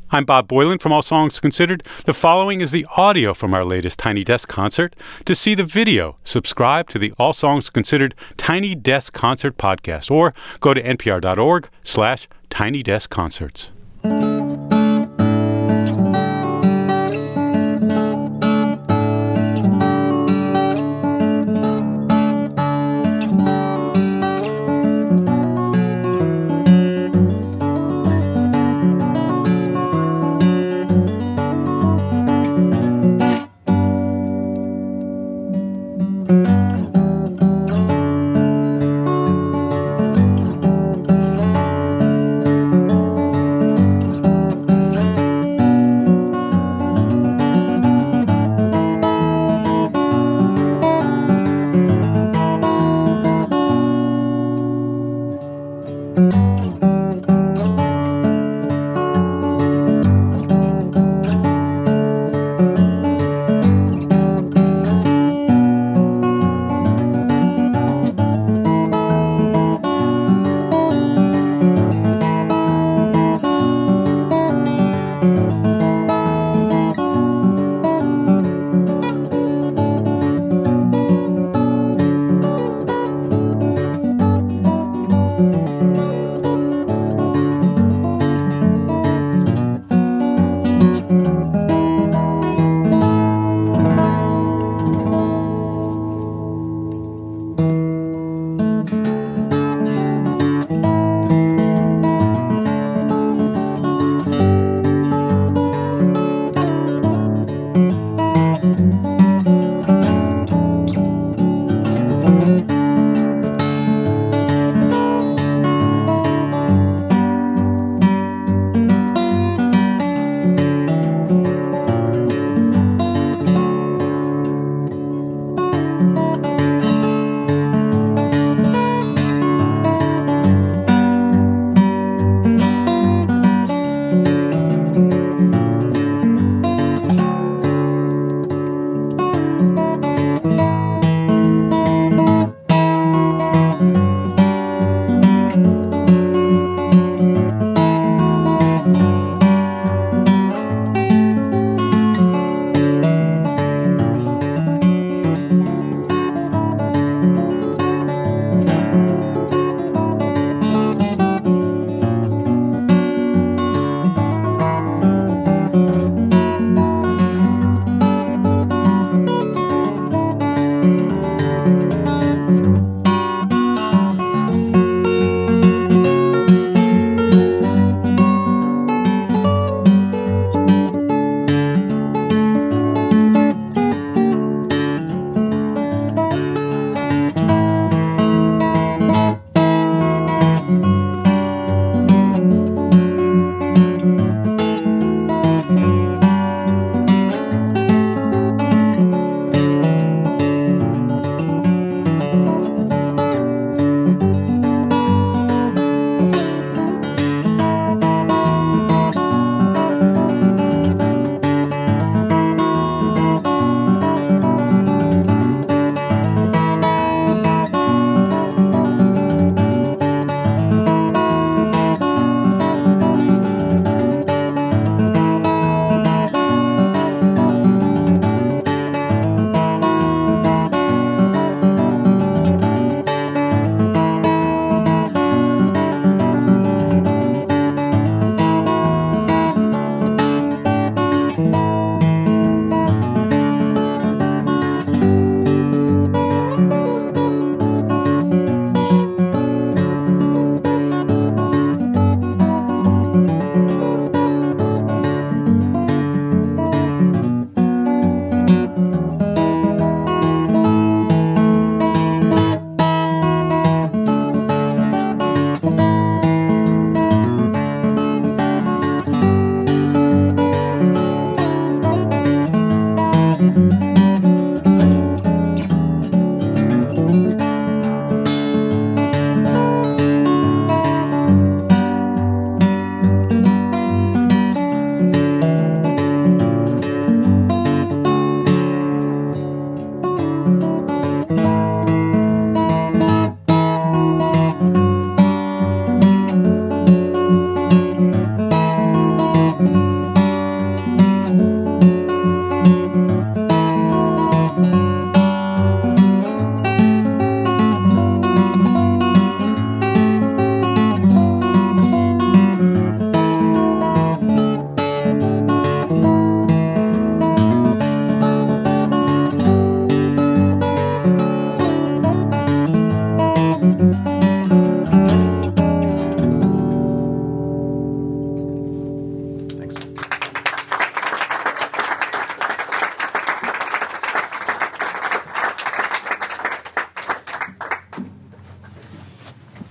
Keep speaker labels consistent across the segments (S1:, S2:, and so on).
S1: I'm Bob Boylan from All Songs Considered. The following is the audio from our latest Tiny Desk concert. To see the video, subscribe to the All Songs Considered Tiny Desk Concert podcast or go to npr.org/Tiny Desk Concerts.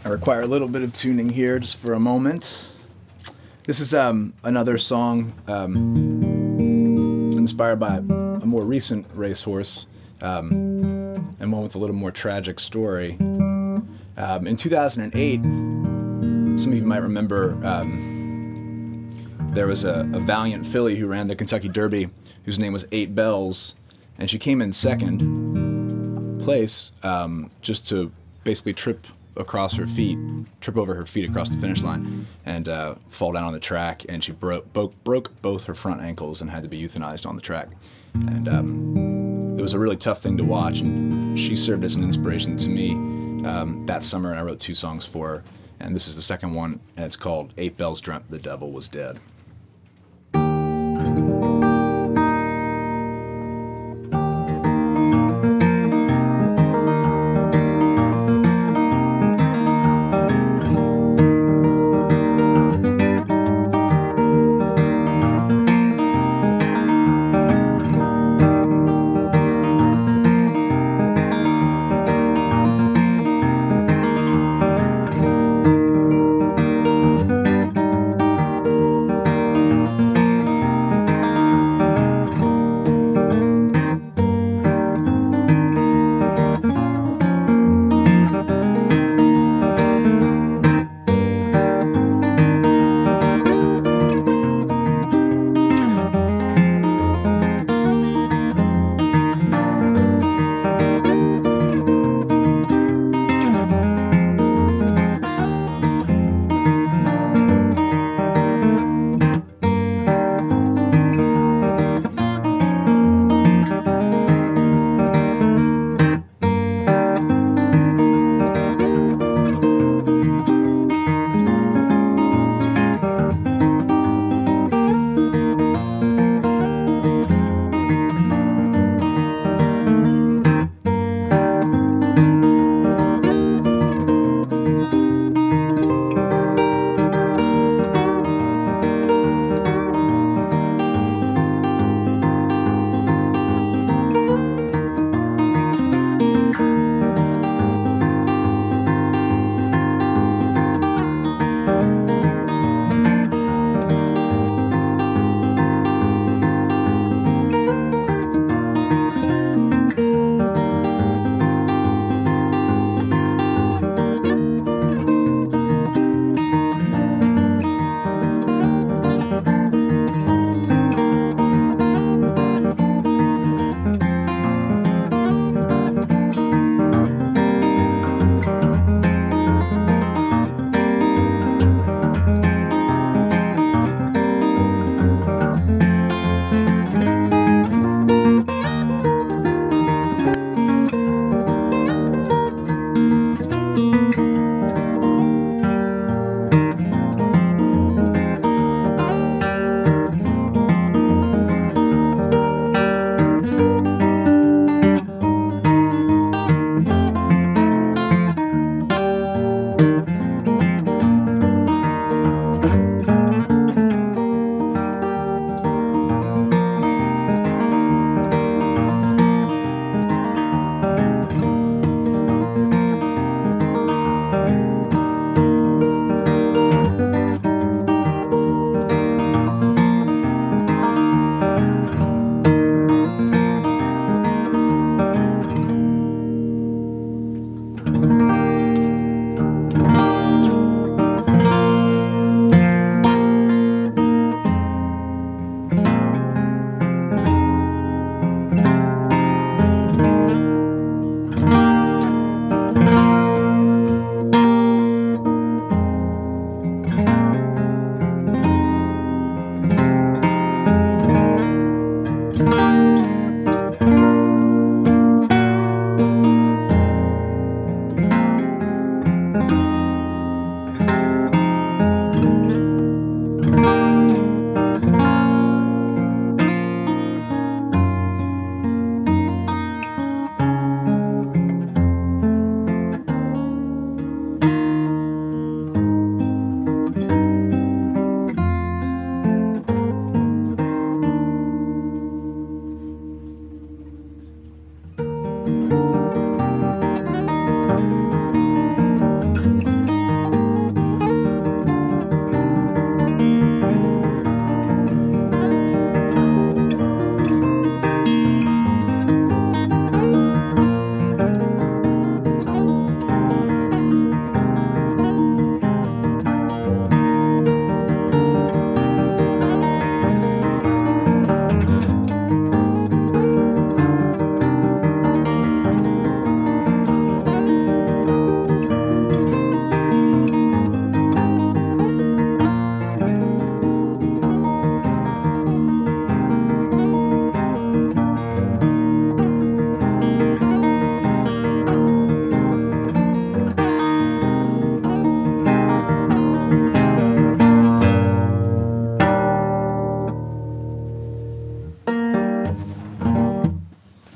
S2: I require a little bit of tuning here just for a moment. This is another song inspired by a more recent racehorse, and one with a little more tragic story. In 2008, some of you might remember, there was a valiant filly who ran the Kentucky Derby whose name was 8 Bells, and she came in second place just to basically trip over her feet across the finish line and fall down on the track, and she broke both her front ankles and had to be euthanized on the track. And it was a really tough thing to watch, and she served as an inspiration to me that summer, and I wrote 2 songs for her, and this is the second one, and it's called 8 Bells Dreamt the Devil Was Dead.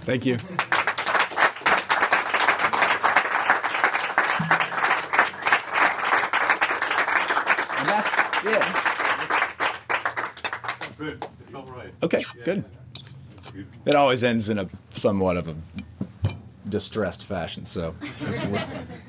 S2: Thank you. And that's,
S1: Good. It felt right.
S2: Okay, good. It always ends in a somewhat of a distressed fashion, so just